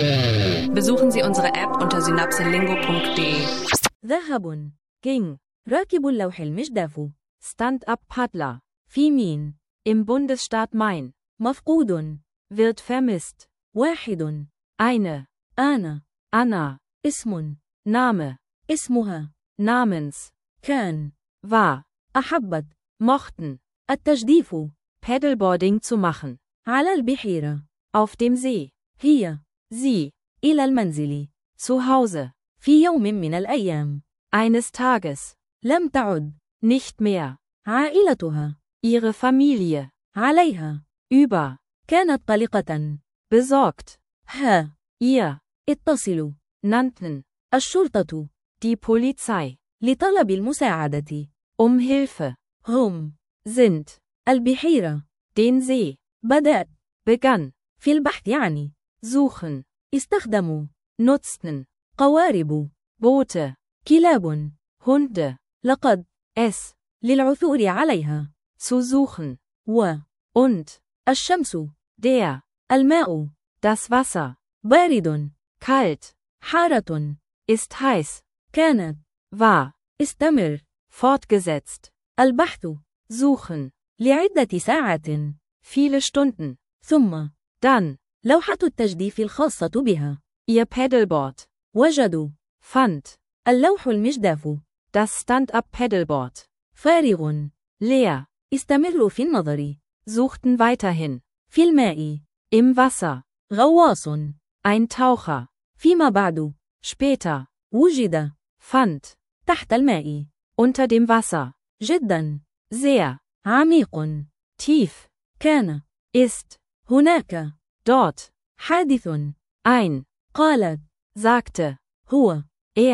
Besuchen Sie unsere App unter synapselingo.de. ذهب ging راكب اللوح المجداف Stand-up-Paddler في مين im Bundesstaat Maine مفقود wird vermisst واحد eine أنا Anna اسم Name اسمها namens كان war أحبت mochten التجديف Paddleboarding zu machen على البحيرة auf dem See هي sie إلى المنزل zu Hause في يوم من الأيام eines Tages لم تعد nicht mehr عائلتها ihre Familie عليها über كانت قلقة besorgt ها ihr اتصلوا nannten الشرطة die Polizei لطلب المساعدة Hilfe هم sind البحيرة den See بدأت begann في البحث عن suchen استخدموا nutzten قوارب Boote كلاب Hunde لقد es للعثور عليها zu suchen und الشمس der الماء das Wasser بارد kalt حارة ist heiß كانت war استمر fortgesetzt البحث suchen لعدة ساعات viele Stunden ثم dann لوحة التجديف الخاصة بها ihr Paddleboard وجدوا fand اللوح المجداف das Stand-up Paddleboard فارغ leer استمروا في النظر suchten weiterhin في الماء im Wasser غواص ein Taucher فيما بعد später وجد fand تحت الماء unter dem Wasser جدا sehr عميق tief كان ist هناك dort حادث ein قالت sagte هو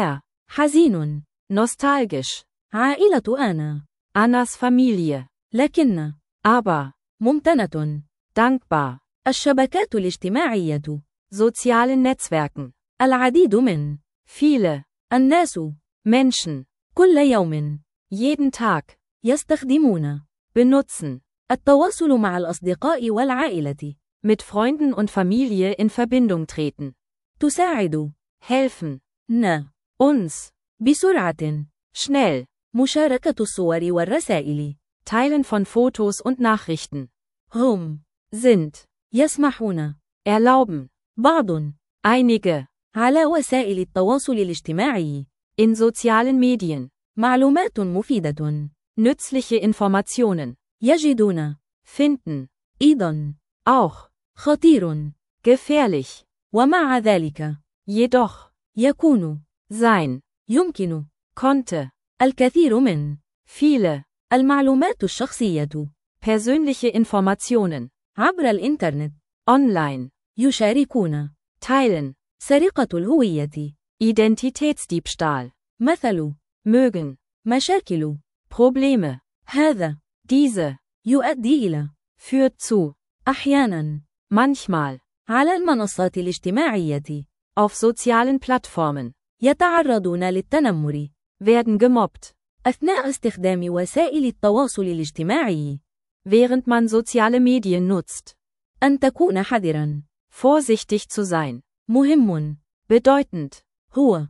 حزين nostalgisch عائلة أنا Annas Familie لكن aber ممتنة dankbar الشبكات الاجتماعية sozialen Netzwerken العديد من viele الناس Menschen كل يوم jeden Tag يستخدمون benutzen التواصل مع الأصدقاء والعائلة mit Freunden und Familie in Verbindung treten تساعد helfen uns بسرعة schnell مشاركة الصور والرسائل Teilen von Fotos und Nachrichten هم sind يسمحون erlauben بعض einige على وسائل التواصل الاجتماعي in sozialen Medien معلومات مفيدة nützliche Informationen يجدون finden أيضا auch خطير gefährlich ومع ذلك jedoch يكون sein يمكن konnte الكثير من viele المعلومات الشخصية persönliche Informationen عبر الإنترنت online يشاركون teilen سرقة الهوية Identitätsdiebstahl مثل mögen مشاكل Probleme هذا diese يؤدي إلى führt zu أحيانا manchmal على المنصات الاجتماعية auf sozialen Plattformen يتعرضون للتنمر werden gemobbt أثناء استخدام وسائل التواصل الاجتماعي während man soziale Medien nutzt أن تكون حذرا vorsichtig zu sein مهم bedeutend هو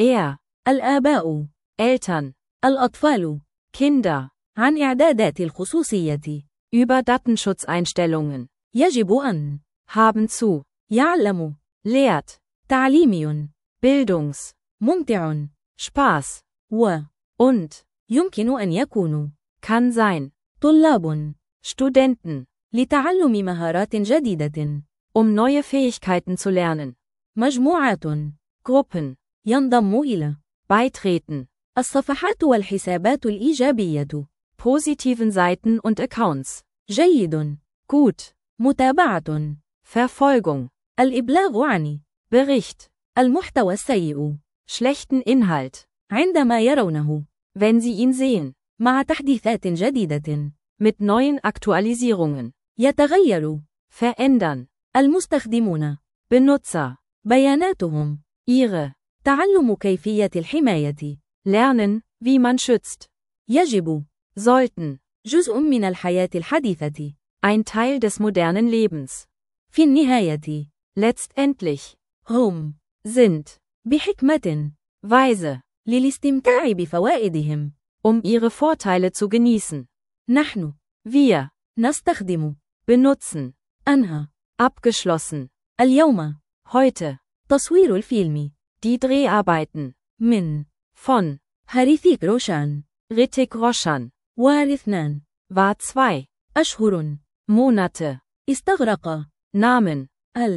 الآباء Eltern الأطفال Kinder عن إعدادات الخصوصية über Datenschutzeinstellungen يجب أن haben zu يعلم lehrt تعليمي Bildungs ممتع Spaß und يمكن أن يكون kann sein طلاب Studenten لتعلم مهارات جديدة neue Fähigkeiten zu lernen مجموعات Gruppen ينضم إلى beitreten الصفحات والحسابات الإيجابية positiven Seiten und Accounts جيد gut متابعة Verfolgung الإبلاغ عن Bericht المحتوى السيء schlechten Inhalt عندما يرونه wenn sie ihn sehen مع تحديثات جديدة mit neuen Aktualisierungen يتغير verändern المستخدمون Benutzer بياناتهم ihre تعلم كيفية الحماية lernen wie man schützt يجب sollten جزء من الحياة الحديثة ein Teil des modernen Lebens في النهاية letztendlich هم sind, بحكمة weise, للاستمتاع بفوائدهم. ihre Vorteile zu genießen. نحن Wir, نستخدم benutzen, أنهى abgeschlossen, اليوم heute, تصوير الفيلم die Dreharbeiten, من von, هريثيك روشان Hrithik Roshan, واثنان war 2, أشهر Monate, استغرق Namen,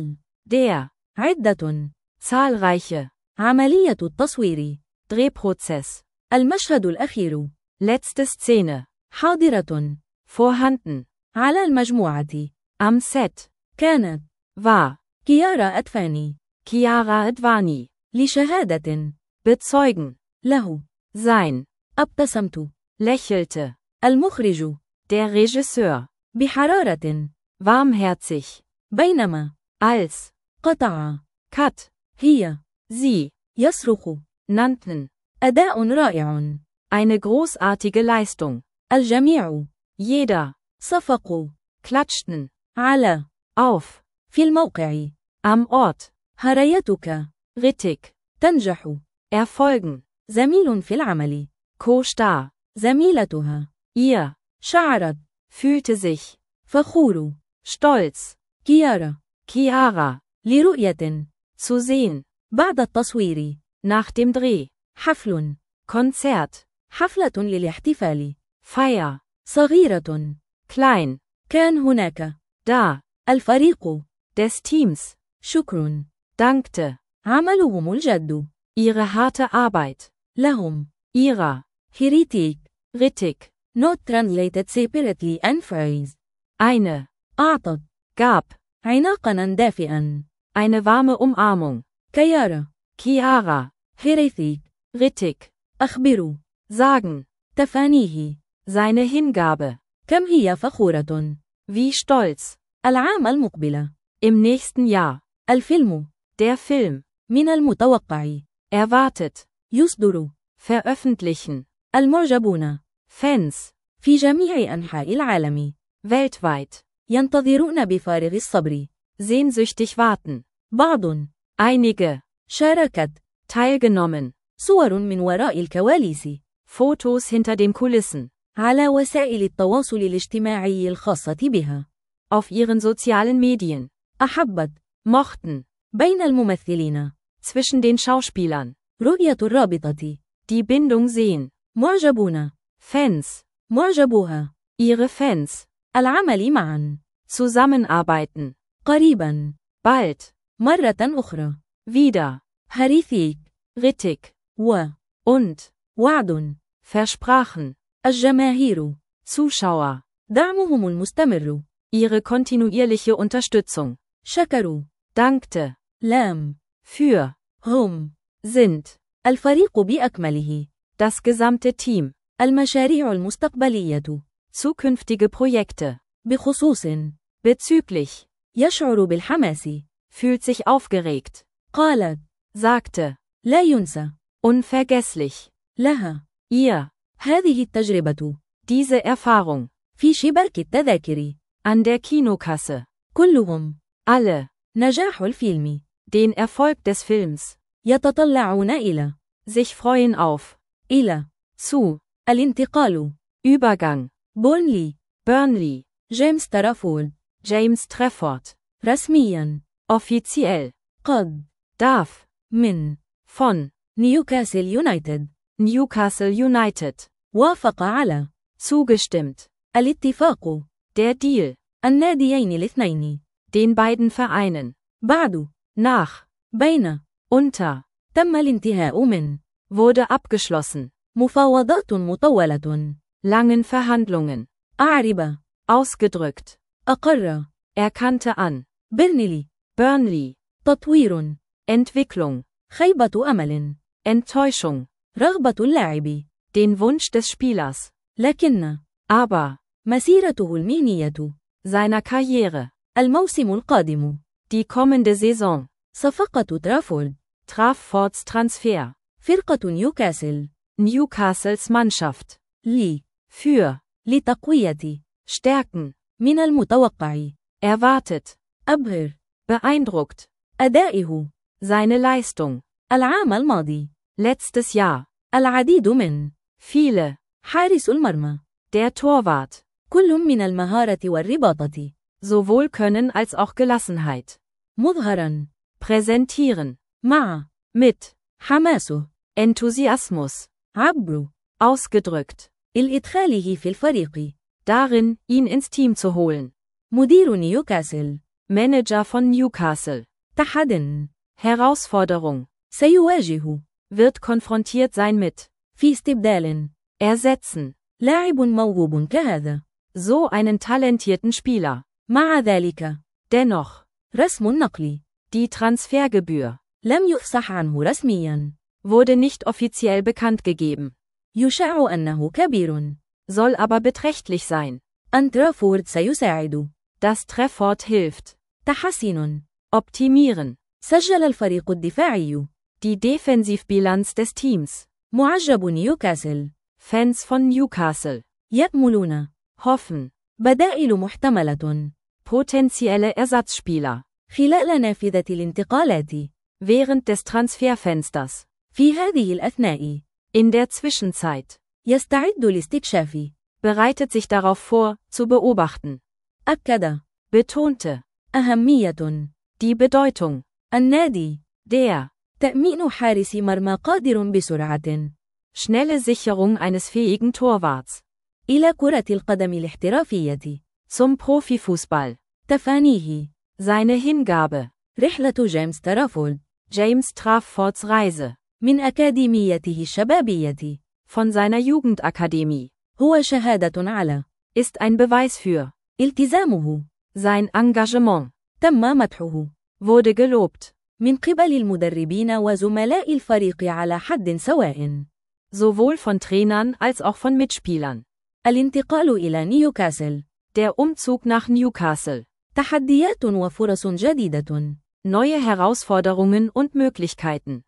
der, عدة zahlreiche, عملية التصوير Drehprozess, المشهد الأخير letzte Szene, حاضرة vorhanden, على المجموعة am Set, كانت war, كيارا أدفاني Chiara Advani, لشهادة bezeugen, له sein, ابتسمت lächelte, المخرج der Regisseur, بحرارة warmherzig, بينما als, قطع Cut, هي sie, يصرخ nannten, أداء رائع eine großartige Leistung, الجميع jeder, صفقوا klatschten, على auf, في الموقع am Ort, هريتك Hrithik, تنجح erfolgen, زميل في العمل Co-Star, زميلتها ihr, شعرت fühlte sich, فخور stolz, كيارا Chiara, لرؤية zu sehen, بعد التصوير nach dem Dreh, حفل Konzert, حفلة للاحتفال Feier, صغيرة klein, كان هناك da, الفريق des Teams, شكر dankte, عملهم الجد ihre harte Arbeit, لهم ihrer, هريتيك Hrithik, not translated separately and phrase eine, أعطت gab, عناقا دافئا eine warme Umarmung, كيارا Chiara, هريتيك Hrithik, أخبروا sagen, تفانيه seine Hingabe, كم هي فخورة wie stolz, العام المقبل im nächsten Jahr, الفيلم der Film, من المتوقع erwartet, يصدر veröffentlichen, المعجبون Fans, في جميع أنحاء العالم weltweit, ينتظرون بفارغ الصبر sehnsüchtig warten, بعض einige, شاركت teilgenommen, صور من وراء الكواليس Fotos hinter den Kulissen, على وسائل التواصل الاجتماعي الخاصة بها auf ihren sozialen Medien, أحبت mochten, بين الممثلين zwischen den Schauspielern, رؤية الرابطة die Bindung sehen, معجبون Fans, معجبوها ihre Fans, العمل معا zusammenarbeiten, قريبا bald, مرة أخرى wieder, هريثيك Hrithik, und und, versprachen, الجماهير Zuschauer, دعمهم المستمر ihre kontinuierliche Unterstützung, شكروا dankte, لام für, هم sind, الفريق بأكمله das gesamte Team, المشاريع المستقبلية zukünftige Projekte, بخصوص bezüglich, يشعر بالحماس fühlt sich aufgeregt, قالت sagte, لا ينسى unvergesslich, لها ihr, هذه التجربة diese Erfahrung, في شباك التذاكر an der Kinokasse, كلهم alle, نجاح الفيلم den Erfolg des Films, يتطلعون إلى sich freuen auf, إلى zu, الانتقال Übergang, بورنلي Burnley, جيمس ترافورد James Trafford, رسميا offiziell, قد darf, من von, نيوكاسل يونايتد Newcastle United, وافق على zugestimmt, الاتفاق der Deal, الناديين الاثنين den beiden Vereinen, بعد nach, بين unter, تم الانتهاء من wurde abgeschlossen, مفاوضات مطولة langen Verhandlungen, أعرب ausgedrückt, أقر erkannte an, Burnley تطوير Entwicklung, خيبة أمل Enttäuschung, رغبة اللاعب den Wunsch des Spielers, لكن aber, مسيرته المهنية seiner Karriere, الموسم القادم die kommende Saison, صفقة ترافورد Traffords Transfer, فرقة نيوكاسل Newcastles Mannschaft, für, لتقوية stärken, من المتوقع erwartet, أبهر beeindruckt, أدائه Seine Leistung. العام الماضي. Letztes Jahr. العديد من. Viele. حارس المرمى. Der Torwart. كل من المهارة والرباطة. Sowohl Können als auch Gelassenheit. مظهرا. Präsentieren. مع. Mit. حماسه. Enthusiasmus. عبر. Ausgedrückt. الإدخاله في الفريق. Darin, ihn ins Team zu holen. مدير نيوكاسل. Manager von Newcastle. تحد. Herausforderung. سيواجه. Wird konfrontiert sein mit. في استبدال. Ersetzen. لاعب موهوب كهذا. So einen talentierten Spieler. مع ذلك. Dennoch. رسم النقل. Die Transfergebühr. لم يفصح عنه رسميا. Wurde nicht offiziell bekannt gegeben. يشاع أنه كبير. Soll aber beträchtlich sein. أنترافورد سيساعد. Das Treffort hilft. تحسين. Optimieren. سجل الفريق الدفاعي. Die Defensivbilanz des Teams. معجب نيوكاسل. Fans von Newcastle. يأملون. Hoffen. بدائل محتملة. Potenzielle Ersatzspieler. خلال نافذة الانتقالات. Während des Transferfensters. في هذه الأثناء. In der Zwischenzeit. يستعد لاستكشاف. Bereitet sich darauf vor, zu beobachten. أكد. Betonte. أهمية. Die Bedeutung. النادي. Der. تأمين حارس مرمى قادر بسرعة. Schnelle Sicherung eines fähigen Torwarts. إلى كرة القدم الاحترافية. Zum Profifußball. تفانيه. Seine Hingabe. رحلة جيمس ترافولد. James Traffords Reise. من أكاديميته الشبابية. Von seiner Jugendakademie. هو شهادة على. Ist ein Beweis für. التزامه. Sein Engagement. تم مدحه. Wurde gelobt. من قبل المدربين وزملاء الفريق على حد سواء. Sowohl von Trainern als auch von Mitspielern. الانتقال إلى نيوكاسل. Der Umzug nach Newcastle. تحديات وفرص جديدة. Neue Herausforderungen und Möglichkeiten.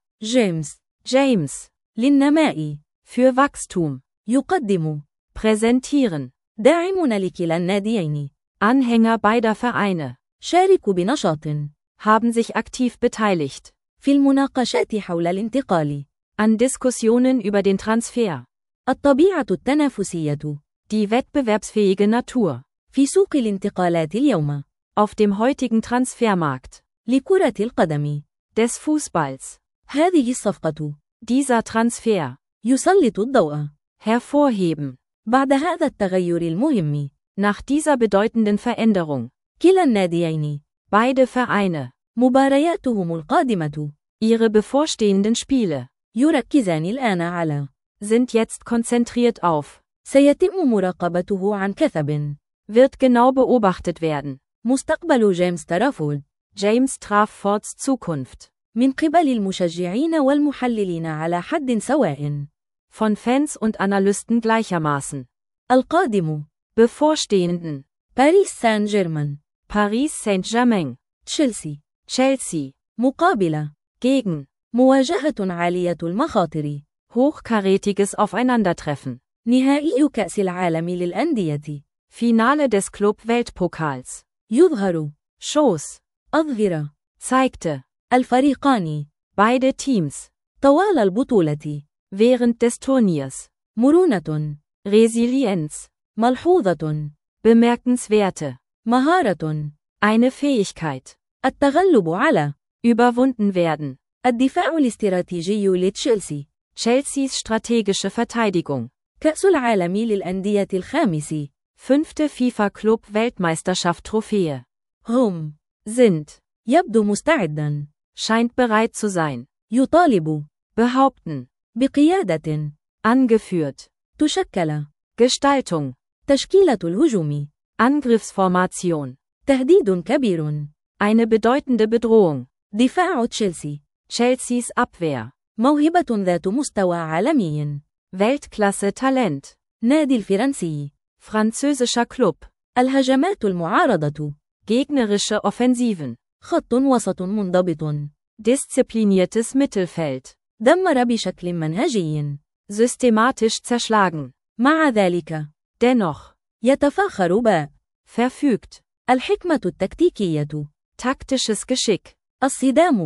James. للنماء. Für Wachstum. يقدم. Präsentieren. داعمون لكلا الناديين. Anhänger beider Vereine. شاركوا بنشاط. Haben sich aktiv beteiligt. في المناقشات حول الانتقال. An Diskussionen über den Transfer. الطبيعة التنافسية. Die wettbewerbsfähige Natur. في سوق الانتقالات اليوم. Auf dem heutigen Transfermarkt. لكرة القدم. Des Fußballs. هذه الصفقة. Dieser Transfer. يسلط الضوء. Hervorheben. بعد هذا التغير المهم. Nach dieser bedeutenden Veränderung. كلا الناديين. Beide Vereine. مبارياتهم القادمة. Ihre bevorstehenden Spiele. يركزان الآن على. Sind jetzt konzentriert auf. سيتم مراقبته عن كثب. Wird genau beobachtet werden. مستقبل جيمس ترافولد. James Traffords Zukunft. من قبل المشجعين والمحللين على حد سواء. Von Fans und Analysten gleichermaßen. القادم. Bevorstehenden. باريس سان جيرمان. Paris Saint-Germain. تشيلسي. Chelsea. مقابلة. Gegen. مواجهة عالية المخاطر. Hochkarätiges Aufeinandertreffen. نهائي كأس العالم للأندية. Finale des Club-Weltpokals. يظهر. Shows. أظهر. Zeigte. الفريقان. Beide Teams. طوال البطولة. Während des Turniers. مرونة. Resilienz. ملحوظة. Bemerkenswerte. مهارة. Eine Fähigkeit. التغلب على. Überwunden werden. الدفاع الاستراتيجي لتشيلسي. Chelseas strategische Verteidigung. كأس العالم للأندية الخامس. 5. FIFA-Club-Weltmeisterschaft Trophäe. هم. Sind. يبدو مستعدا. Scheint bereit zu sein. يطالب. Behaupten. بقيادة. Angeführt. تشكل. Gestaltung. تشكيلة الهجوم. Angriffsformation. تهديد كبير. Eine bedeutende Bedrohung. دفاع تشيلسي. Chelseas Abwehr. موهبة ذات مستوى عالمي. Weltklasse Talent. نادي الفرنسي. Französischer Club. الهجمات المعارضة. Gegnerische Offensiven. خط وسط منضبط. Diszipliniertes Mittelfeld. دمر بشكل منهجي. Systematisch zerschlagen. مع ذلك. Dennoch. يتفاخر باء. Verfügt. الحكمة التكتيكية. Taktisches Geschick. الصدام.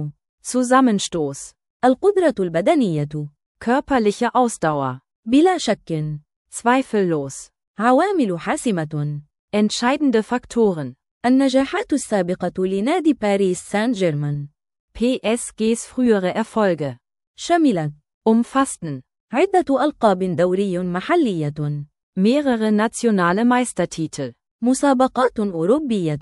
Zusammenstoß. القدرة البدنية. Körperliche Ausdauer. بلا شك. Zweifellos. عوامل حاسمة. Entscheidende Faktoren. النجاحات السابقة لنادي باريس سان جيرمان. PSGs frühere Erfolge. شملت. Umfassten. عدة ألقاب دوري محلية. Mehrere nationale Meistertitel. مسابقات أوروبية.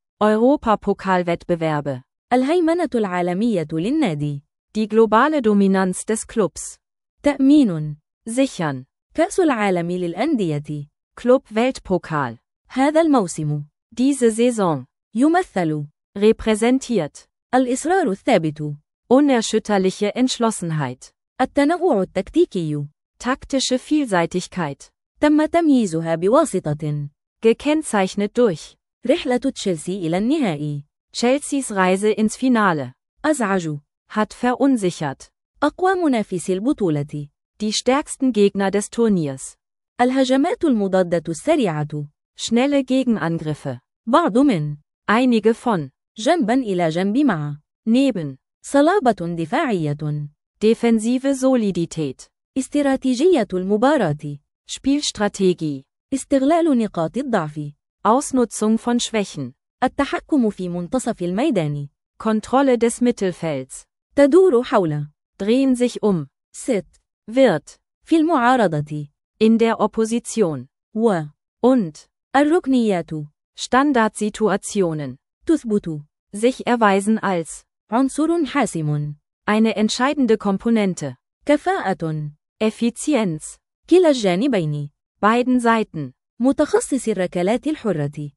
Europapokalwettbewerbe. الهيمنة العالمية للنادي. Die globale Dominanz des Clubs. تأمين. Sichern. كأس العالم للأندية. Club Weltpokal. هذا الموسم. Diese Saison. يمثل. Repräsentiert. الإصرار الثابت. Unerschütterliche Entschlossenheit. التنوع التكتيكي. Taktische Vielseitigkeit. تم تمييزها بواسطة. Gekennzeichnet durch. رحلة تشيلسي إلى النهائي. Chelseas Reise ins Finale. أزعج. Hat verunsichert. أقوى منافسي البطولة. Die stärksten Gegner des Turniers. الهجمات المضادة السريعة. Schnelle Gegenangriffe. بعض من. Einige von. جنبا إلى جنب مع. Neben. صلابة دفاعية. Defensive Solidität. استراتيجية المباراة. Spielstrategie. استغلال نقاط الضعف. Ausnutzung von Schwächen. التحكم في منتصف الميدان. Kontrolle des Mittelfelds. تدور حول. Drehen sich um. ست. Wird. في المعارضة. In der Opposition. و. Und. الركنيات. Standardsituationen. تثبت. Sich erweisen als. عنصر حاسم. Eine entscheidende Komponente. كفاءة. Effizienz. كلا الجانبين. Beiden Seiten. متخصص الركلات الحرة.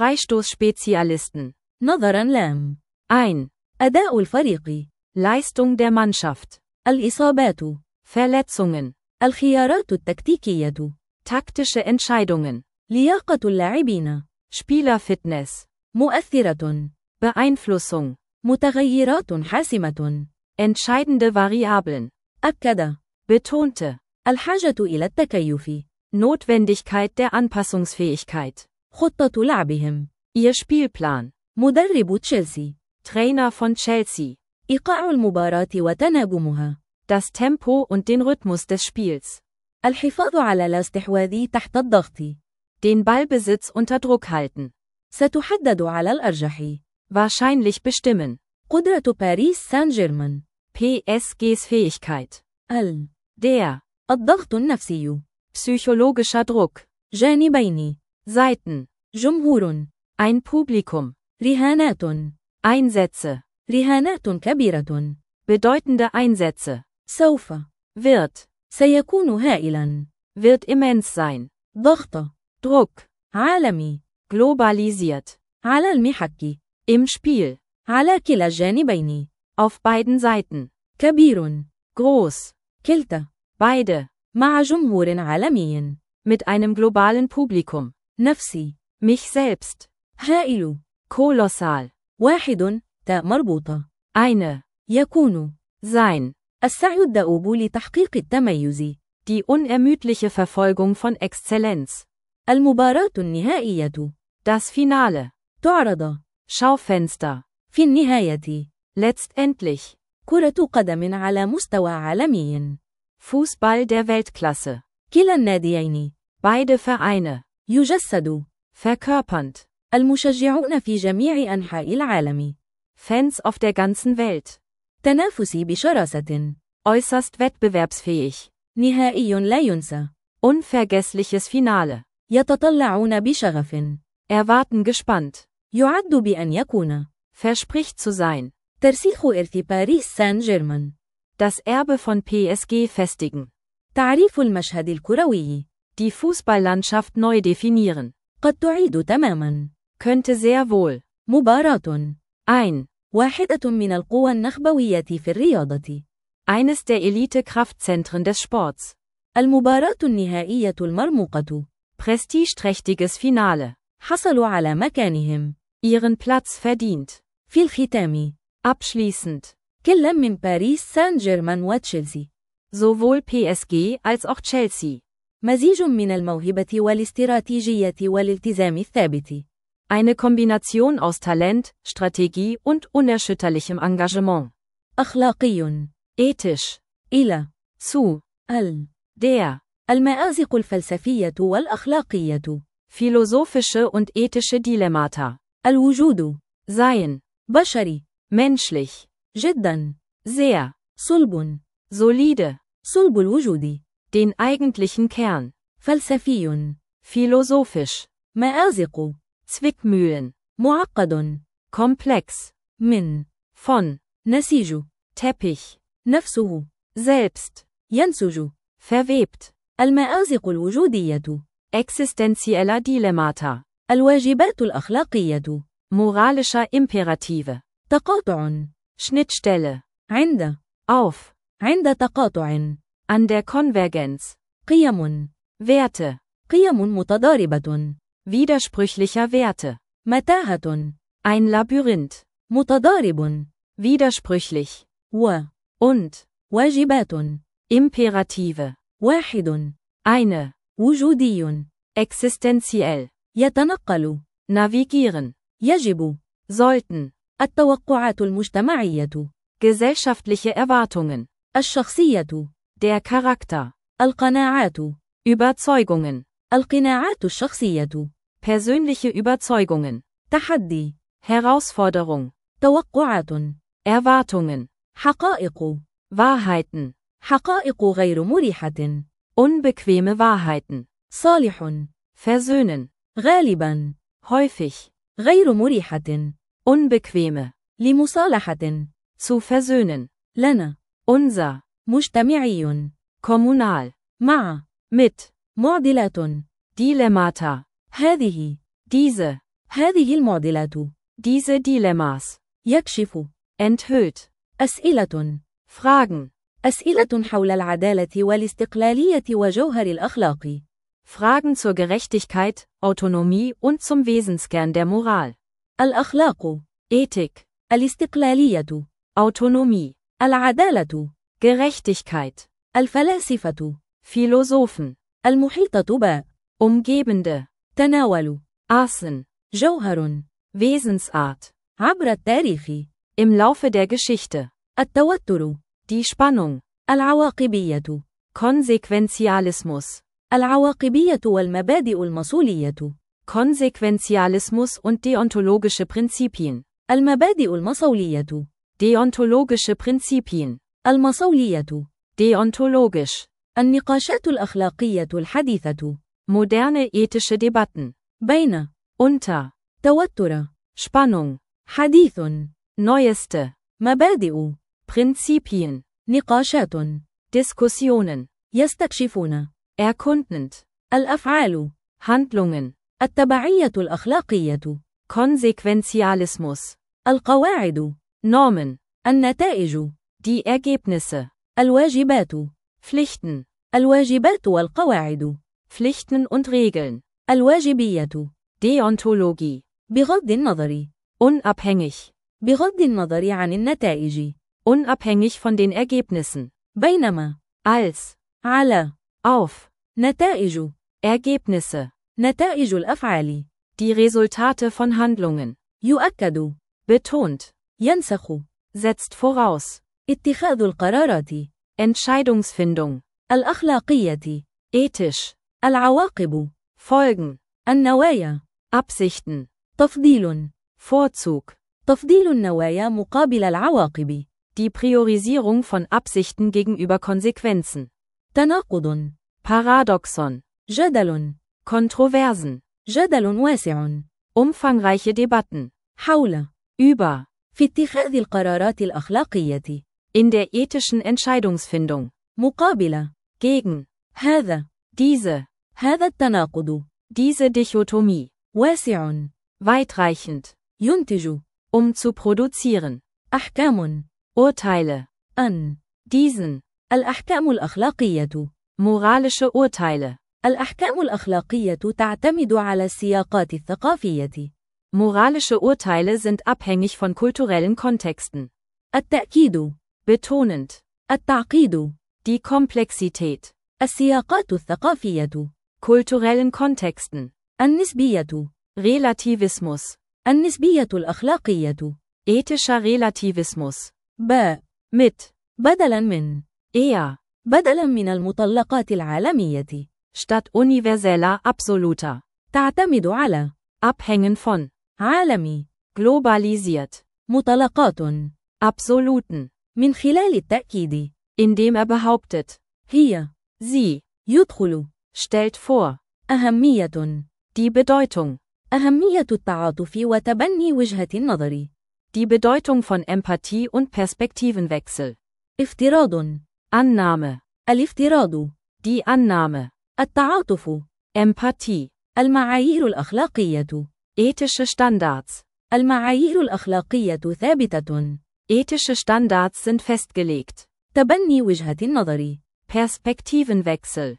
Freistoßspezialisten. نظرا لام. Ein. أداء الفريق. Leistung der Mannschaft. الإصابات. Verletzungen. الخيارات التكتيكية. Taktische Entscheidungen. لياقة اللاعبين. Spielerfitness. مؤثرة. Beeinflussung. متغيرات حاسمة. Entscheidende Variablen. أكد. Betonte. الحاجة إلى التكيف. Notwendigkeit der Anpassungsfähigkeit. خطة لعبهم. Ihr Spielplan. مدرب تشيلسي. Trainer von Chelsea. إيقاع المباراة وتناغمها. Das Tempo und den Rhythmus des Spiels. الحفاظ على الاستحواذ تحت الضغط. Den Ballbesitz unter Druck halten. ستحدد على الأرجح. Wahrscheinlich bestimmen. قدرة باريس سان جيرمان. PSGs Fähigkeit. Der. الضغط النفسي. Psychologischer Druck. جانبين. Seiten. جمهور. Ein Publikum. رهانات. Einsätze. رهانات كبيرة. Bedeutende Einsätze. سوف. Wird. سيكون هائلا. Wird immens sein. ضغط. Druck. عالمي. Globalisiert. على المحك. Im Spiel. على كلا الجانبين. Auf beiden Seiten. كبير. Groß. كلتا. Beide. مع جمهور عالمي. Mit einem globalen Publikum. نفسي. Mich selbst. هائل. Kolossal. واحد. تاء مربوطة. Eine. يكون. Sein. السعي الدؤوب لتحقيق التميز. Die unermüdliche Verfolgung von Exzellenz. المباراة النهائية. Das Finale. تعرض. Schaufenster. في النهاية. Letztendlich. كرة قدم على مستوى عالمي. Fußball der Weltklasse. كلا الناديين. Beide Vereine. يجسد. Verkörpernd. المشجعون في جميع أنحاء العالم. Fans auf der ganzen Welt. تنافسي بشراسة. Äußerst wettbewerbsfähig. نهائي لا ينسى. Unvergessliches Finale. يتطلعون بشغف. Erwarten gespannt. يعد بأن يكون. Verspricht zu sein. ترسيخ إرث باريس سان جيرمان. Das Erbe von PSG festigen. تعريف المشهد الكروي. Die Fußballlandschaft neu definieren. قد تعيد تماما. Könnte sehr wohl. مباراة. Ein. واحدة من القوى النخبوية في الرياضة. Eines der Elite-Kraftzentren des Sports. المباراة النهائية المرموقة. Prestigeträchtiges Finale. حصلوا على مكانهم. Ihren Platz verdient. في الختام. Abschließend. كل من باريس سان جيرمان وتشيلسي. Sowohl PSG als auch Chelsea. مزيج من الموهبة والاستراتيجية والالتزام الثابت. Eine Kombination aus Talent, Strategie und unerschütterlichem Engagement. أخلاقي. ethisch, إلى. zu, der, المآزق الفلسفية والأخلاقية. philosophische und ethische Dilemmata, الوجود. sein, بشري. menschlich, جدا. sehr, صلب. solide, صلب الوجود. den eigentlichen Kern, فلسفي. philosophisch, مآزق. Zwickmühlen, معقد. komplex, من. von, نسيج. Teppich, نفسه. selbst, ينسج. verwebt, المآزق الوجودية. existenzieller Dilemmata, الواجبات الأخلاقية. moralischer Imperative, تقاطع. Schnittstelle, عند. auf, عند تقاطع. an der Konvergenz, قيم. Werte, قيم متضاربة. widersprüchlicher Werte, متاهة. ein Labyrinth, متضارب. widersprüchlich, und, واجبات. Imperative, واحد. eine, وجودي. existenziell, يتنقل. navigieren, يجب. sollten, التوقعات المجتمعية. gesellschaftliche Erwartungen, الشخصية. der Charakter, القناعات. Überzeugungen, القناعات الشخصية. persönliche Überzeugungen, تحدي. Herausforderung, توقعات. Erwartungen, حقائق. Wahrheiten, حقائق غير مريحة. unbequeme Wahrheiten, صالح. versöhnen, غالبا. häufig, غير مريحة. unbequeme, لمصالحة. zu versöhnen, لنا. unser, مجتمعي. kommunal, مع. mit, معضلات. Dilemmata, هذه. هذه المعضلات. diese Dilemmas, يكشف. enthüllt, أسئلة. Fragen, أسئلة حول العدالة والاستقلالية وجوهر الأخلاق. Fragen zur Gerechtigkeit, Autonomie und zum Wesenskern der Moral, الأخلاق. Ethik, الاستقلالية. Autonomie, العدالة. Gerechtigkeit, الفلاسفة. Philosophen, المحيطة ب. umgebende, تناول. Aßen, جوهر. Wesensart, عبر التاريخ. im Laufe der Geschichte, التوتر. die Spannung, العواقبية. Konsequentialismus, العواقبية والمبادئ المصولية. Konsequentialismus und deontologische Prinzipien, المبادئ المصولية. deontologische Prinzipien, المصولية. deontologisch, النقاشات الأخلاقية الحديثة. moderne ethische Debatten, بين. unter, توتر. Spannung, حديث. neueste, مبادئ. Prinzipien, نقاشات. Diskussionen, يستكشفون. erkundend, الأفعال. Handlungen, التبعية الأخلاقية. Konsequentialismus, القواعد. Normen, النتائج. die Ergebnisse, الواجبات. Pflichten, الواجبات والقواعد. Pflichten und Regeln, الواجبية. Deontologie, بغض النظر. unabhängig, بغض النظر عن النتائج. unabhängig von den Ergebnissen, بينما. als, على. auf, نتائج. Ergebnisse, نتائج الأفعال. die Resultate von Handlungen, يؤكد. betont, ينسخ. setzt voraus, اتخاذ القرارات. Entscheidungsfindung, الأخلاقية. ethisch, العواقب. Folgen, النوايا. Absichten, تفضيل. Vorzug, تفضيل النوايا مقابل العواقب. die Priorisierung von Absichten gegenüber Konsequenzen, تناقض. Paradoxon, جدل. Kontroversen, جدل واسع. umfangreiche Debatten, حول. über, في اتخاذ القرارات الأخلاقية. in der ethischen Entscheidungsfindung, مقابل. gegen, هذا. هذا التناقض. diese Dichotomie, واسع. weitreichend, ينتج. zu produzieren, أحكام. Urteile, أن. diesen, الأحكام الأخلاقية. moralische Urteile, الأحكام الأخلاقية تعتمد على السياقات الثقافية. moralische Urteile sind abhängig von kulturellen Kontexten, التأكيد. betonend, التعقيد. die Komplexität, السياقات الثقافية. kulturellen Kontexten, النسبية. Relativismus, النسبية الأخلاقية. ethischer Relativismus, باء. mit, بدلاً من eher, بدلاً من المطلقات العالمية statt universeller absoluter, تعتمد على abhängen von, عالمي globalisiert, مطلقات absoluten, من خلال التأكيد indem behauptet, هي sie, يدخل stellt vor, أهمية die Bedeutung, أهمية التعاطف وتبني وجهة النظر die Bedeutung von Empathie und Perspektivenwechsel, افتراض Annahme, الافتراض die Annahme, التعاطف Empathie, المعايير الأخلاقية ethische Standards. المعايير الأخلاقية ثابتة Ethische Standards sind festgelegt. تبني وجهة النظر Perspektivenwechsel.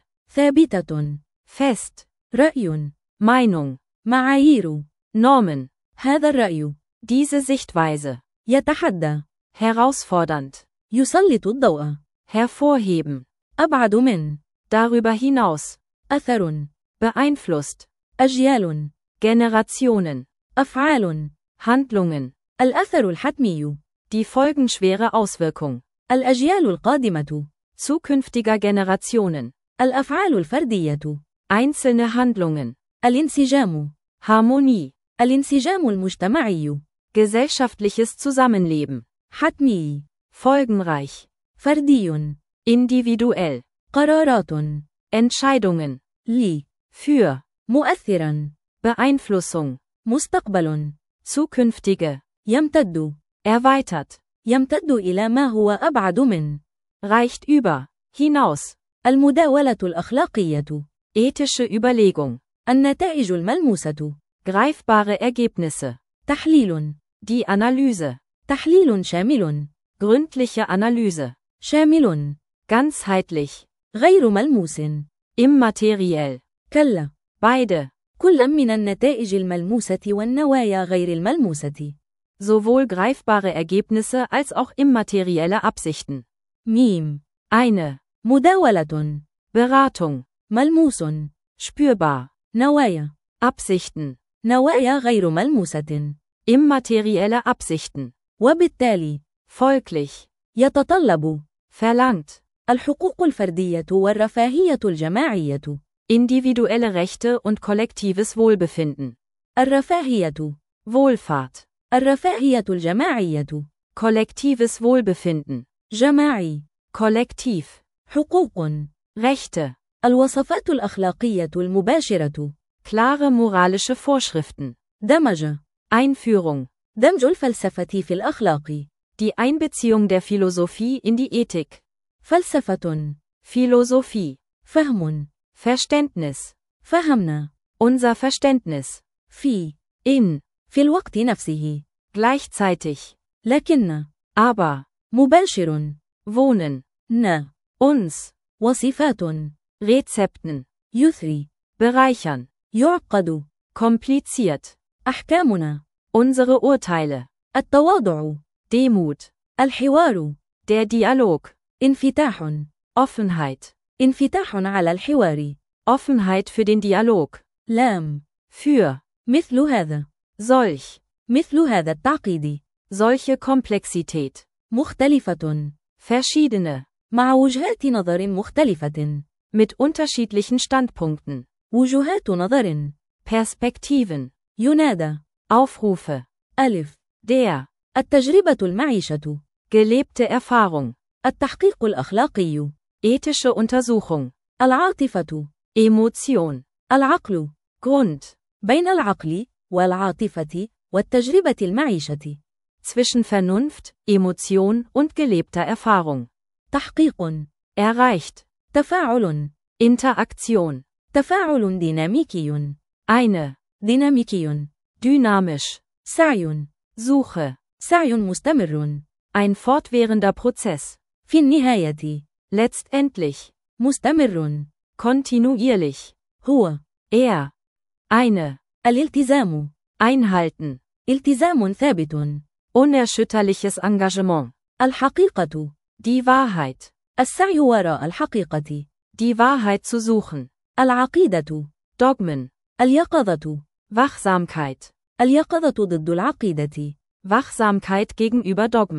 ثابتة Fest. رأي Meinung. معايير Normen. هذا الرأي Diese Sichtweise. يتحدى Herausfordernd. يسلط الضوء Hervorheben. أبعد من Darüber hinaus. أثر Beeinflusst. أجيال Generationen. أفعال Handlungen. الأثر الحتمي Die folgenschwere Auswirkung. الأجيال القادمة Zukünftiger Generationen. الأفعال الفردية Einzelne Handlungen. الانسجام Harmonie. الانسجام المجتمعي Gesellschaftliches Zusammenleben. حتمي Folgenreich. فردي Individuell. قرارات Entscheidungen. لي Für. مؤثرا Beeinflussung. مستقبل Zukünftige. يمتد Erweitert. يمتد إلى ما هو أبعد من Reicht über. Hinaus. المداولة الأخلاقية Ethische Überlegung. النتائج الملموسة Greifbare Ergebnisse. تحليل Die Analyse. تحليل شامل Gründliche Analyse. شامل Ganzheitlich. غير ملموس Immateriell. كلا Beide. كل من النتائج الملموسة والنوايا غير الملموسة Sowohl greifbare Ergebnisse als auch immaterielle Absichten. ميم Eine. مداولة Beratung. ملموس Spürbar. نوايا Absichten. نوايا غير ملموسة Immaterielle Absichten. وبالتالي Folglich. يتطلب Verlangt. الحقوق الفردية والرفاهية الجماعية Individuelle Rechte und kollektives Wohlbefinden. الرفاهية Wohlfahrt. الرفاهية الجماعية Kollektives Wohlbefinden. جماعي Kollektiv. حقوق Rechte. الوصفات الأخلاقية المباشرة Klare moralische Vorschriften. دمج Einführung. دمج الفلسفة في الأخلاق Die Einbeziehung der Philosophie in die Ethik. فلسفة Philosophie. فهم Verständnis. فهمنا Unser Verständnis. في In. الوقت نفسه Gleichzeitig. لكن Aber. مباشر Wohnen. Uns. وصفات Rezepten. يثري Bereichern. يعقد Kompliziert. أحكامنا Unsere Urteile. التواضع Demut. الحوار Der Dialog. انفتاح Offenheit. انفتاح على الحوار Offenheit für den Dialog. لام Für. مثل هذا Solch. مثل هذا التعقيد Solche Komplexität. مختلفة Verschiedene. مع وجهات نظر مختلفة Mit unterschiedlichen Standpunkten. وجهات نظر Perspektiven. ينادى Aufrufe. ألف Der. التجربة المعيشة Gelebte Erfahrung. التحقيق الأخلاقي Ethische Untersuchung. العاطفة Emotion. العقل Grund. بين العقل والعاطفة والتجربة المعيشة Zwischen Vernunft, Emotion und gelebter Erfahrung. تحقيق Erreicht. تفاعل Interaktion. تفاعل ديناميكي Eine. ديناميكي Dynamisch. سعي Suche. سعي مستمر Ein fortwährender Prozess. في النهاية Letztendlich. مستمر Kontinuierlich. هو Er. Eine. الالتزام Einhalten. التزام ثابت Unerschütterliches Engagement. الحقيقة Die Wahrheit. السعي وراء الحقيقة Die Wahrheit zu suchen. العقيدة Dogmen. اليقظة Wachsamkeit. اليقظة ضد العقيدة Wachsamkeit gegenüber Dogmen.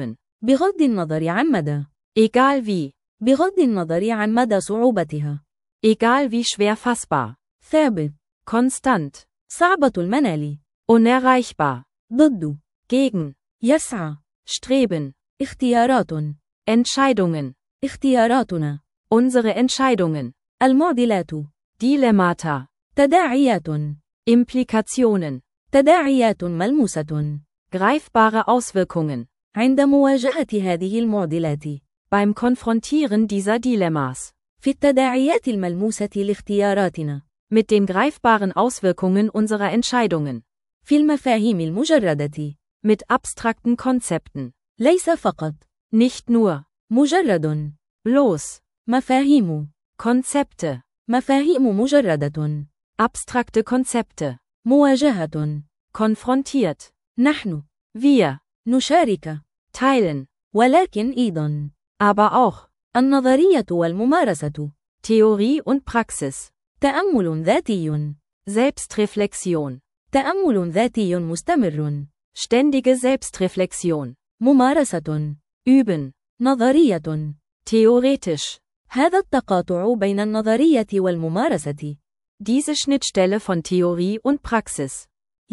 بغض النظر عن مدى. Egal wie. بغض النظر عن مدى صعوبتها. Egal wie schwer fassbar. ثابت. Konstant. صعبة المنال. Unerreichbar. ضد. Gegen. يسعى. Streben. اختيارات. Entscheidungen. اختياراتنا. Unsere Entscheidungen. المعضلات. Dilemmata. تداعيات. Implikationen. تداعيات ملموسة. Greifbare Auswirkungen. عند مواجهة هذه المعضلات. Beim Konfrontieren dieser Dilemmas. في التداعيات الملموسة لاختياراتنا. Mit den greifbaren Auswirkungen unserer Entscheidungen. في المفاهيم المجردة. Mit abstrakten Konzepten. ليس فقط. Nicht nur. مجرد. Bloß. مفاهيم. Konzepte. مفاهيم مجردة. Abstrakte Konzepte. مواجهة. Konfrontiert. نحن. Wir. نشارك. Teilen. ولكن أيضا. Aber auch. النظرية والممارسة. Theorie und Praxis. تأمل ذاتي. Selbstreflexion. تأمل ذاتي مستمر. Ständige Selbstreflexion. ممارسة. Üben. نظرية. Theoretisch. هذا التقاطع بين النظرية والممارسة. Diese Schnittstelle von Theorie und Praxis.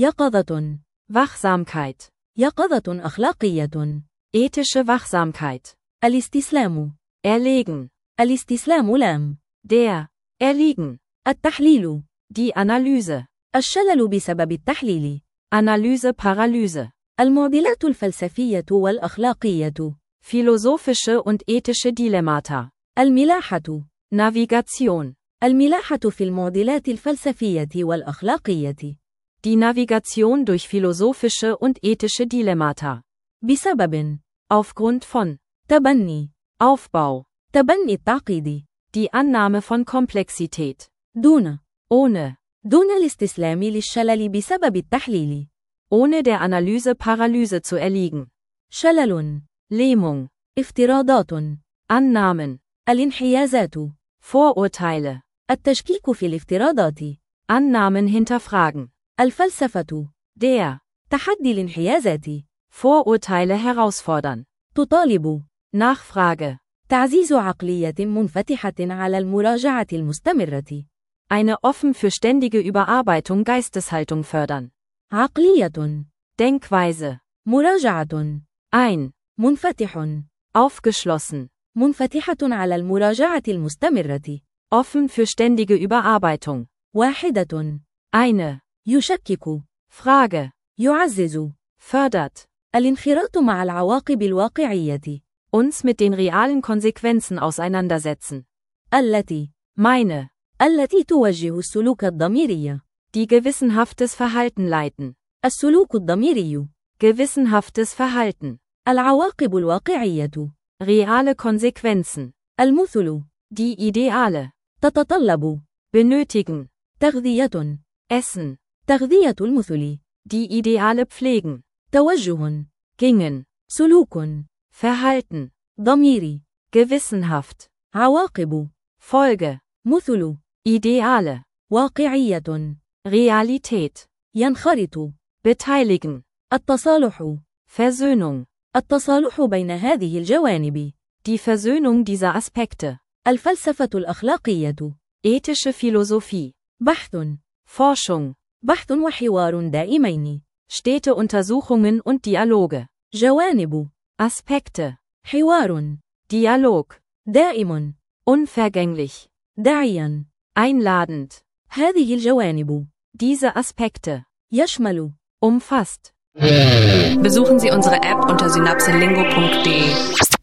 يقظة. Wachsamkeit. يقظة أخلاقية. Ethische Wachsamkeit. الاستسلام. Erlegen. الاستسلام لام. Der. Erliegen. التحليل. Die Analyse. الشلل بسبب التحليل. Analyse-Paralyse. المعضلات الفلسفية والأخلاقية. Philosophische und ethische Dilemmata. الملاحة. Navigation. الملاحة في المعضلات الفلسفية والأخلاقية. Die Navigation durch philosophische und ethische Dilemmata. بسبب. Aufgrund von. تبني. Aufbau. تبني التعقيد. Die Annahme von Komplexität. دون. Ohne. دون الاستسلام للشلل بسبب التحليل. Ohne der Analyse-Paralyse zu erliegen. شلل. Lähmung. افتراضات. Annahmen. الانحيازات. Vorurteile. التشكيك في الافتراضات. Annahmen hinterfragen. الفلسفة. Der. تحدي الانحيازات. Vorurteile herausfordern. تطالب. Nachfrage. تعزيز عقلية منفتحة على المراجعة المستمرة. Eine offen für ständige Überarbeitung Geisteshaltung fördern. عقلية. Denkweise. مراجعة. Ein. منفتح. Aufgeschlossen. منفتحة على المراجعة المستمرة. Offen für ständige Überarbeitung. واحدة. Eine. يشكك. Frage. يعزز. Fördert. الانخراط مع العواقب الواقعية. Uns mit den realen Konsequenzen auseinandersetzen. التي. Meine. التي توجه السلوك الضميري. Die gewissenhaftes Verhalten leiten. السلوك الضميري. Gewissenhaftes Verhalten. العواقب الواقعية. Reale Konsequenzen. المثل. Die Ideale. تتطلب. Benötigen. تغذية. Essen. تغذية المثل. Die Ideale pflegen. توجه. Gingen. سلوك. Verhalten. ضميري. Gewissenhaft. عواقب. Folge. مثل. Ideale. واقعية. Realität. ينخرط. Beteiligen. التصالح. Versöhnung. التصالح بين هذه الجوانب. Die Versöhnung dieser Aspekte. الفلسفة الأخلاقية. Ethische Philosophie. بحث. Forschung. بحث وحوار دائمين. Stete Untersuchungen und Dialoge. جوانب. Aspekte. حوار. Dialog. دائم. Unvergänglich. داعيا. Einladend. هذه الجوانب. Diese Aspekte. يشمل. Umfasst. Besuchen Sie unsere App unter synapselingo.de.